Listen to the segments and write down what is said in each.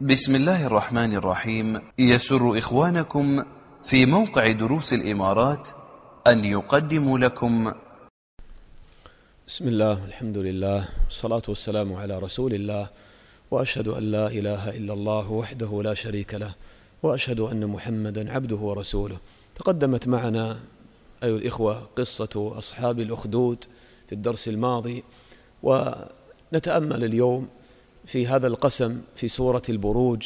بسم الله الرحمن الرحيم. يسر إخوانكم في موقع دروس الإمارات أن يقدموا لكم بسم الله والحمد لله والصلاة والسلام على رسول الله، وأشهد أن لا إله إلا الله وحده لا شريك له، وأشهد أن محمدا عبده ورسوله. تقدمت معنا أيها الإخوة قصة أصحاب الأخدود في الدرس الماضي، ونتأمل اليوم في هذا القسم في سورة البروج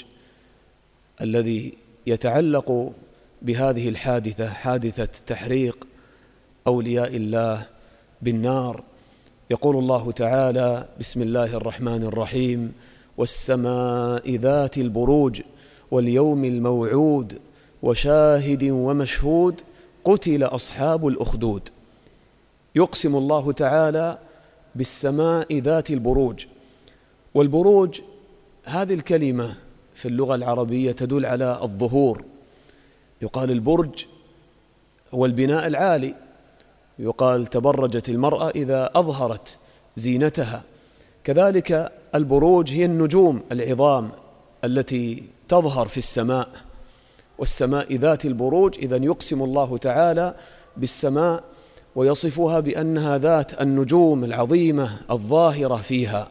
الذي يتعلق بهذه الحادثة، حادثة تحريق أولياء الله بالنار. يقول الله تعالى: بسم الله الرحمن الرحيم: والسماء ذات البروج واليوم الموعود وشاهد ومشهود قتل أصحاب الأخدود. يقسم الله تعالى بالسماء ذات البروج. والبروج هذه الكلمة في اللغة العربية تدل على الظهور. يقال البرج هو البناء العالي، يقال تبرجت المرأة إذا أظهرت زينتها. كذلك البروج هي النجوم العظام التي تظهر في السماء، والسماء ذات البروج. إذن يقسم الله تعالى بالسماء ويصفها بأنها ذات النجوم العظيمة الظاهرة فيها.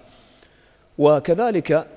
وكذلك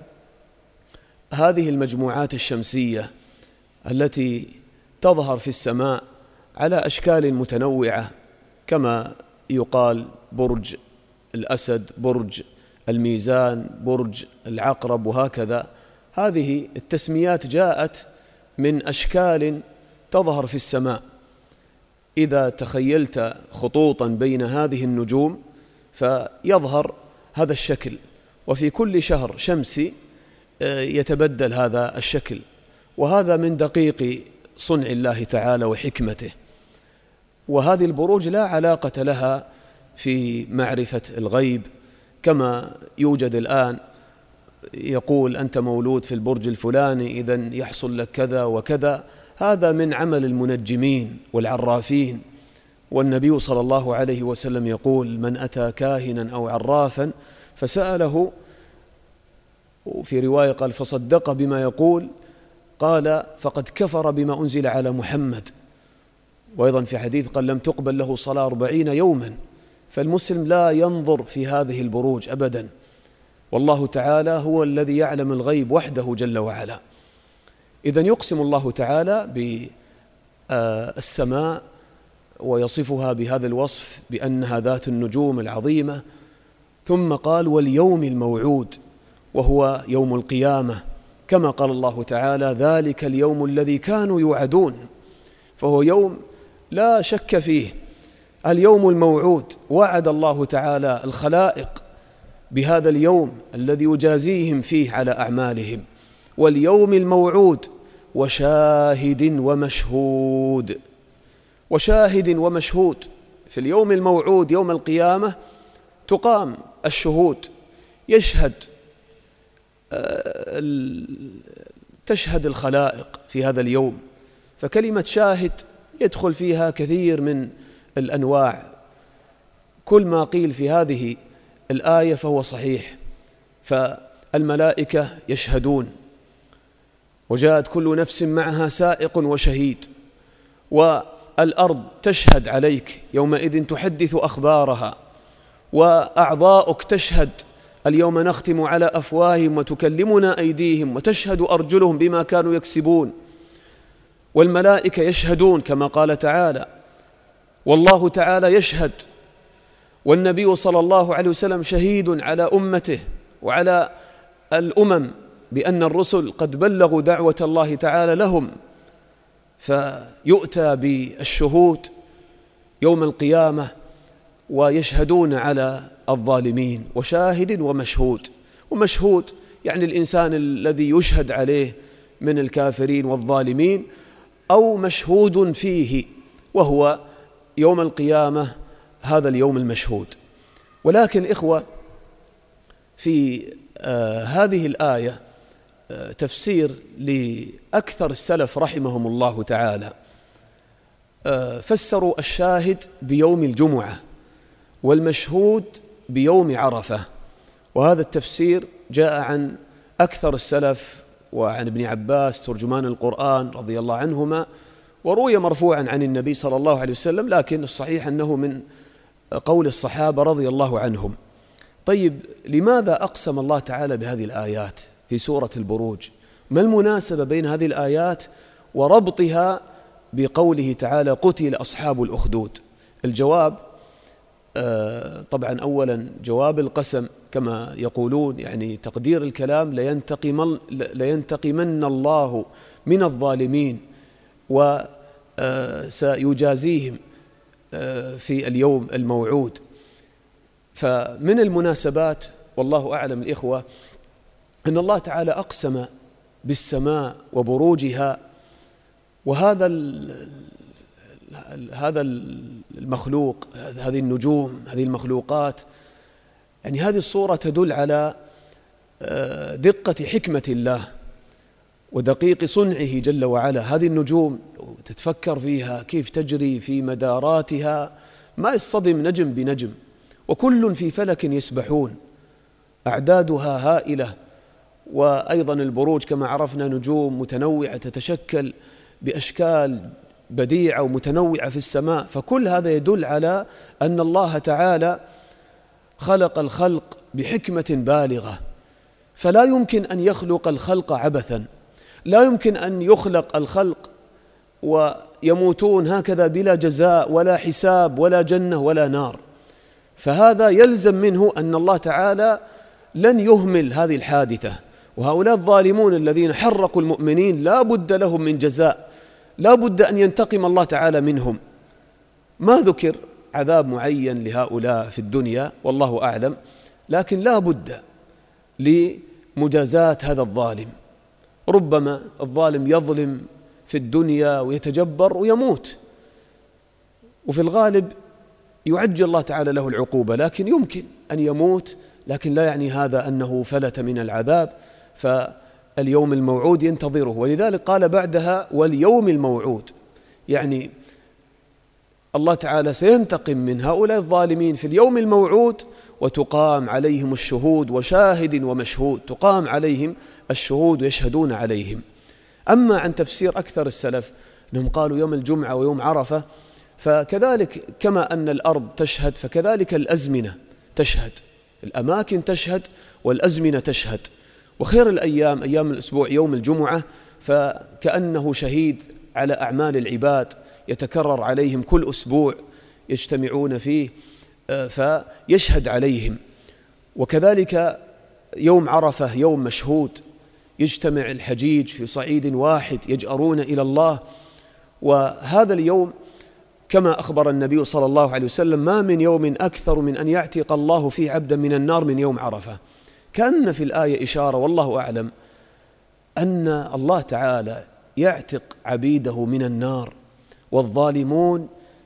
هذه المجموعات الشمسية التي تظهر في السماء على أشكال متنوعة، كما يقال برج الأسد، برج الميزان، برج العقرب، وهكذا. هذه التسميات جاءت من أشكال تظهر في السماء. إذا تخيلت خطوطا بين هذه النجوم فيظهر هذا الشكل، وفي كل شهر شمسي يتبدل هذا الشكل، وهذا من دقيق صنع الله تعالى وحكمته. وهذه البروج لا علاقة لها في معرفة الغيب، كما يوجد الآن يقول أنت مولود في البرج الفلاني إذن يحصل لك كذا وكذا. هذا من عمل المنجمين والعرافين. والنبي صلى الله عليه وسلم يقول: من أتى كاهنا أو عرافا فسأله، وفي رواية قال فصدق بما يقول، قال فقد كفر بما أنزل على محمد. وأيضا في حديث قال لم تقبل له صلاة 40 يوما. فالمسلم لا ينظر في هذه البروج أبدا، والله تعالى هو الذي يعلم الغيب وحده جل وعلا. إذن يقسم الله تعالى بالسماء ويصفها بهذا الوصف بأنها ذات النجوم العظيمة. ثم قال: واليوم الموعود، وهو يوم القيامة، كما قال الله تعالى: ذلك اليوم الذي كانوا يوعدون. فهو يوم لا شك فيه، اليوم الموعود. وعد الله تعالى الخلائق بهذا اليوم الذي يجازيهم فيه على أعمالهم. واليوم الموعود وشاهد ومشهود. وشاهد ومشهود. في اليوم الموعود يوم القيامة تقام الشهود، يشهد تشهد الخلائق في هذا اليوم. فكلمة شاهد يدخل فيها كثير من الأنواع. كل ما قيل في هذه الآية فهو صحيح. فالملائكة يشهدون، وجاءت كل نفس معها سائق وشهيد. والأرض تشهد عليك يومئذ تحدث أخبارها. وأعضاؤك تشهد: اليوم نختم على أفواههم وتكلمنا أيديهم وتشهد أرجلهم بما كانوا يكسبون. والملائكة يشهدون كما قال تعالى، والله تعالى يشهد. والنبي صلى الله عليه وسلم شهيد على أمته وعلى الأمم بأن الرسل قد بلغوا دعوة الله تعالى لهم. فيؤتى بالشهود يوم القيامة ويشهدون على الظالمين. وشاهد ومشهود. ومشهود يعني الإنسان الذي يشهد عليه من الكافرين والظالمين، أو مشهود فيه، وهو يوم القيامة هذا اليوم المشهود. ولكن إخوة، في هذه الآية تفسير لأكثر السلف رحمهم الله تعالى. فسروا الشاهد بيوم الجمعة، والمشهود بيوم عرفة. وهذا التفسير جاء عن أكثر السلف وعن ابن عباس ترجمان القرآن رضي الله عنهما، وروي مرفوعا عن النبي صلى الله عليه وسلم، لكن الصحيح أنه من قول الصحابة رضي الله عنهم. طيب، لماذا أقسم الله تعالى بهذه الآيات في سورة البروج؟ ما المناسبة بين هذه الآيات وربطها بقوله تعالى قتل أصحاب الأخدود؟ الجواب طبعا أولا جواب القسم كما يقولون، يعني تقدير الكلام لينتقمن الله من الظالمين وسيجازيهم في اليوم الموعود. فمن المناسبات والله أعلم الإخوة أن الله تعالى أقسم بالسماء وبروجها، وهذا المخلوق، هذه النجوم، هذه المخلوقات، يعني هذه الصورة تدل على دقة حكمة الله ودقيق صنعه جل وعلا. هذه النجوم تتفكر فيها كيف تجري في مداراتها، ما يصطدم نجم بنجم، وكل في فلك يسبحون، أعدادها هائلة. وأيضا البروج كما عرفنا نجوم متنوعة تتشكل بأشكال بديعة ومتنوعة في السماء، فكل هذا يدل على أن الله تعالى خلق الخلق بحكمة بالغة، فلا يمكن أن يخلق الخلق عبثا، لا يمكن أن يخلق الخلق ويموتون هكذا بلا جزاء ولا حساب ولا جنة ولا نار. فهذا يلزم منه أن الله تعالى لن يهمل هذه الحادثة، وهؤلاء الظالمون الذين حرقوا المؤمنين لا بد لهم من جزاء، لا بد أن ينتقم الله تعالى منهم. ما ذكر عذاب معين لهؤلاء في الدنيا والله أعلم، لكن لا بد لمجازاة هذا الظالم. ربما الظالم يظلم في الدنيا ويتجبر ويموت، وفي الغالب يعجل الله تعالى له العقوبة، لكن يمكن أن يموت، لكن لا يعني هذا أنه فلت من العذاب. فاليوم الموعود ينتظره، ولذلك قال بعدها واليوم الموعود، يعني الله تعالى سينتقم من هؤلاء الظالمين في اليوم الموعود، وتقام عليهم الشهود وشاهد ومشهود، تقام عليهم الشهود ويشهدون عليهم. أما عن تفسير أكثر السلف أنهم قالوا يوم الجمعة ويوم عرفة، فكذلك كما أن الأرض تشهد فكذلك الأزمنة تشهد، الأماكن تشهد والأزمنة تشهد. وخير الأيام أيام الأسبوع يوم الجمعة، فكأنه شهيد على أعمال العباد يتكرر عليهم كل أسبوع يجتمعون فيه فيشهد عليهم. وكذلك يوم عرفة يوم مشهود، يجتمع الحجيج في صعيد واحد يجأرون إلى الله. وهذا اليوم كما أخبر النبي صلى الله عليه وسلم ما من يوم أكثر من أن يعتق الله فيه عبدا من النار من يوم عرفة. كأن في الآية إشارة والله أعلم أن الله تعالى يعتق عبيده من النار، والظالمون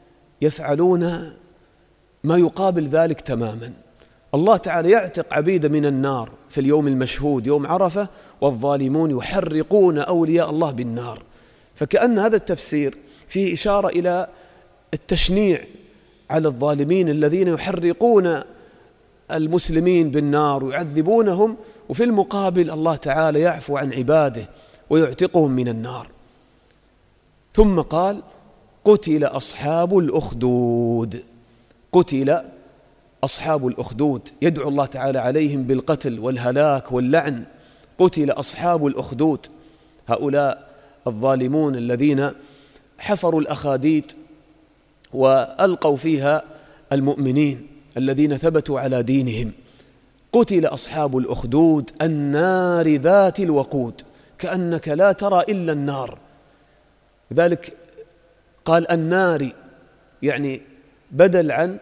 يفعلون ما يقابل ذلك تماما. الله تعالى يعتق عبيده من النار في اليوم المشهود يوم عرفة، والظالمون يحرقون أولياء الله بالنار. فكأن هذا التفسير فيه إشارة إلى التشنيع على الظالمين الذين يحرقون المسلمين بالنار ويعذبونهم، وفي المقابل الله تعالى يعفو عن عباده ويعتقهم من النار. ثم قال قتل أصحاب الأخدود. قتل أصحاب الأخدود، يدعو الله تعالى عليهم بالقتل والهلاك واللعن. قتل أصحاب الأخدود، هؤلاء الظالمون الذين حفروا الأخاديد وألقوا فيها المؤمنين الذين ثبتوا على دينهم. قتل أصحاب الأخدود النار ذات الوقود، كأنك لا ترى إلا النار. لذلك قال النار، يعني بدل عن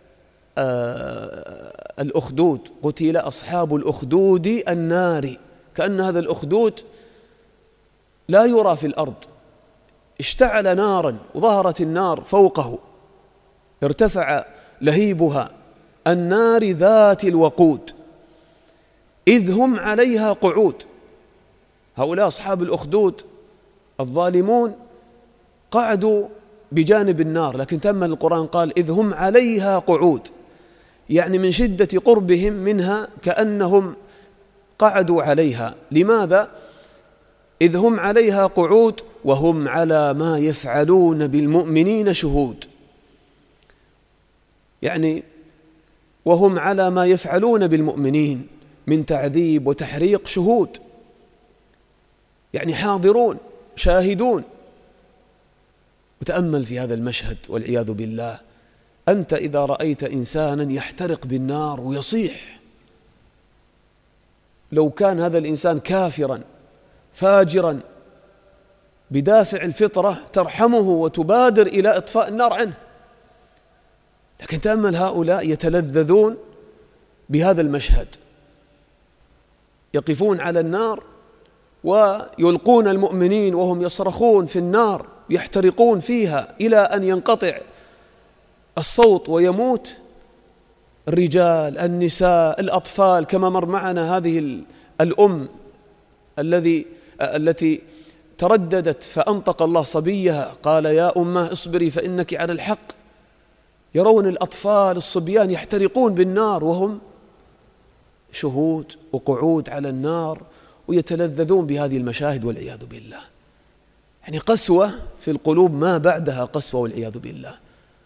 الأخدود. قتل أصحاب الأخدود النار، كأن هذا الأخدود لا يرى في الأرض، اشتعل نارا وظهرت النار فوقه، ارتفع لهيبها. النار ذات الوقود إذ هم عليها قعود. هؤلاء أصحاب الأخدود الظالمون قعدوا بجانب النار، لكن تم القرآن قال إذ هم عليها قعود، يعني من شدة قربهم منها كأنهم قعدوا عليها. لماذا؟ إذ هم عليها قعود وهم على ما يفعلون بالمؤمنين شهود. يعني وهم على ما يفعلون بالمؤمنين من تعذيب وتحريق شهود، يعني حاضرون شاهدون. وتأمل في هذا المشهد والعياذ بالله، أنت إذا رأيت إنسانا يحترق بالنار ويصيح، لو كان هذا الإنسان كافرا فاجرا بدافع الفطرة ترحمه وتبادر إلى إطفاء النار عنه، لكن تأمل هؤلاء يتلذذون بهذا المشهد، يقفون على النار ويلقون المؤمنين وهم يصرخون في النار يحترقون فيها إلى أن ينقطع الصوت ويموت الرجال النساء الأطفال، كما مر معنا هذه الأم التي ترددت فأنطق الله صبيها قال يا أمه اصبري فإنك على الحق. يرون الأطفال الصبيان يحترقون بالنار وهم شهود وقعود على النار ويتلذذون بهذه المشاهد والعياذ بالله. يعني قسوة في القلوب ما بعدها قسوة والعياذ بالله.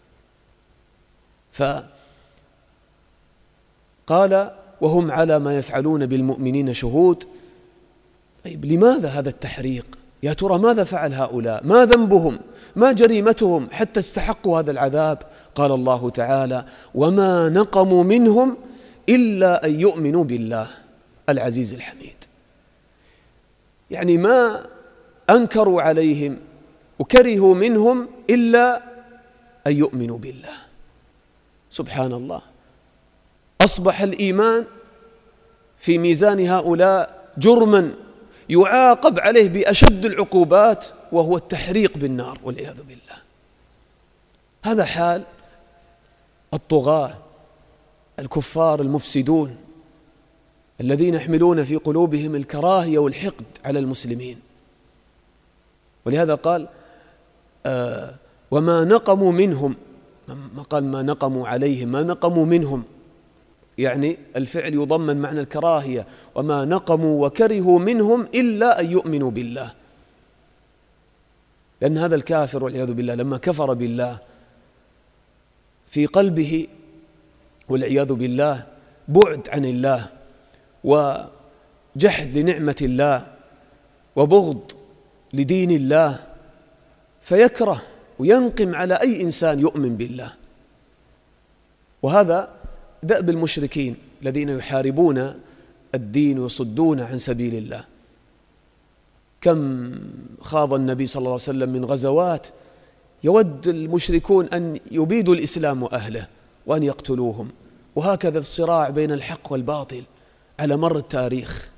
فقال وهم على ما يفعلون بالمؤمنين شهود. طيب لماذا هذا التحريق؟ يا ترى ماذا فعل هؤلاء؟ ما ذنبهم؟ ما جريمتهم حتى استحقوا هذا العذاب؟ قال الله تعالى وما نقموا منهم إلا أن يؤمنوا بالله العزيز الحميد. يعني ما أنكروا عليهم وكرهوا منهم إلا أن يؤمنوا بالله. سبحان الله، أصبح الإيمان في ميزان هؤلاء جرما يعاقب عليه بأشد العقوبات، وهو التحريق بالنار والعياذ بالله. هذا حال الطغاة الكفار المفسدون الذين يحملون في قلوبهم الكراهية والحقد على المسلمين. ولهذا قال وما نقموا منهم، ما قال ما نقموا عليهم، ما نقموا منهم، يعني الفعل يضمن معنى الكراهية، وما نقموا وكرهوا منهم إلا أن يؤمنوا بالله. لأن هذا الكافر والعياذ بالله لما كفر بالله في قلبه والعياذ بالله بعد عن الله وجحد لنعمة الله وبغض لدين الله، فيكره وينقم على أي إنسان يؤمن بالله. وهذا دأب المشركين الذين يحاربون الدين ويصدون عن سبيل الله. كم خاض النبي صلى الله عليه وسلم من غزوات يود المشركون أن يبيدوا الإسلام وأهله وأن يقتلوهم، وهكذا الصراع بين الحق والباطل على مر التاريخ.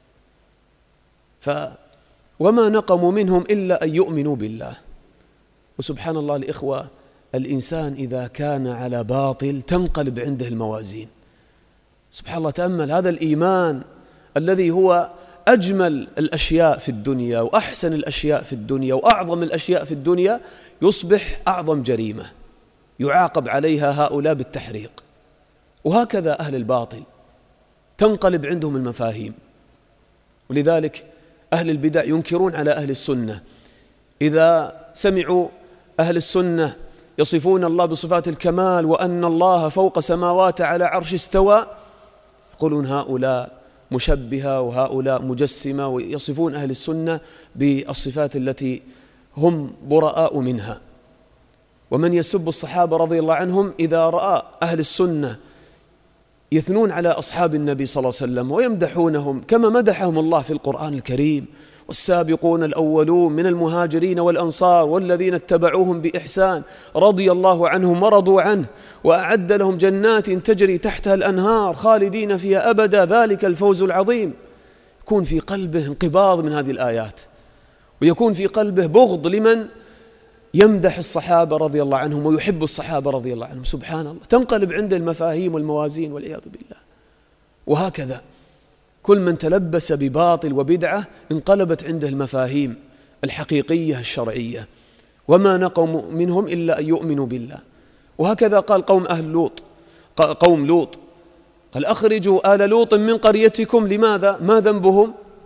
وما نقموا منهم إلا أن يؤمنوا بالله. وسبحان الله الإخوة، الإنسان إذا كان على باطل تنقلب عنده الموازين. سبحان الله، تأمل هذا الإيمان الذي هو أجمل الأشياء في الدنيا وأحسن الأشياء في الدنيا وأعظم الأشياء في الدنيا، يصبح أعظم جريمة يعاقب عليها هؤلاء بالتحريق. وهكذا أهل الباطل تنقلب عندهم المفاهيم. ولذلك أهل البدع ينكرون على أهل السنة. إذا سمعوا أهل السنة يصفون الله بصفات الكمال وأن الله فوق سماوات على عرش استوى، يقولون هؤلاء مشبهة وهؤلاء مجسمة، ويصفون أهل السنة بالصفات التي هم براء منها. ومن يسب الصحابة رضي الله عنهم إذا رأى أهل السنة يثنون على أصحاب النبي صلى الله عليه وسلم ويمدحونهم كما مدحهم الله في القرآن الكريم، والسابقون الأولون من المهاجرين والأنصار والذين اتبعوهم بإحسان رضي الله عنهم ورضوا عنه وأعد لهم جنات تجري تحتها الأنهار خالدين فيها أبدا ذلك الفوز العظيم. يكون في قلبه انقباض من هذه الآيات، ويكون في قلبه بغض لمن يمدح الصحابة رضي الله عنهم ويحب الصحابة رضي الله عنهم. سبحان الله، تنقلب عنده المفاهيم والموازين والعياذ بالله. وهكذا كل من تلبس بباطل وبدعة انقلبت عنده المفاهيم الحقيقية الشرعية. وما نقموا منهم إلا أن يؤمنوا بالله. وهكذا قال قوم لوط قال أخرجوا آل لوط من قريتكم. لماذا؟ ما ذنبهم؟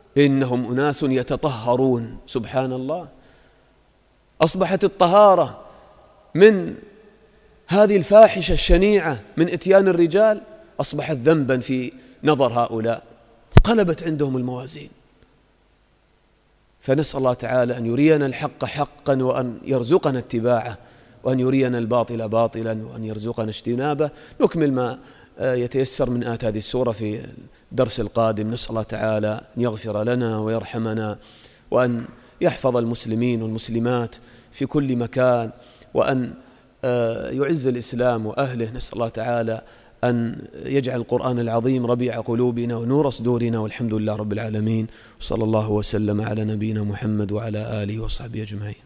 إنهم أناس يتطهرون. سبحان الله، أصبحت الطهارة من هذه الفاحشة الشنيعة من إتيان الرجال أصبحت ذنبا في نظر هؤلاء، قلبت عندهم الموازين. فنسأل الله تعالى أن يرينا الحق حقا وأن يرزقنا اتباعه، وأن يرينا الباطل باطلا وأن يرزقنا اجتنابه. نكمل ما يتيسر من آيات هذه السورة في الدرس القادم. نسأل الله تعالى أن يغفر لنا ويرحمنا، وأن يحفظ المسلمين والمسلمات في كل مكان، وأن يعز الإسلام وأهله. نسأل الله تعالى أن يجعل القرآن العظيم ربيع قلوبنا ونور صدورنا، والحمد لله رب العالمين. صلى الله وسلم على نبينا محمد وعلى آله وصحبه أجمعين.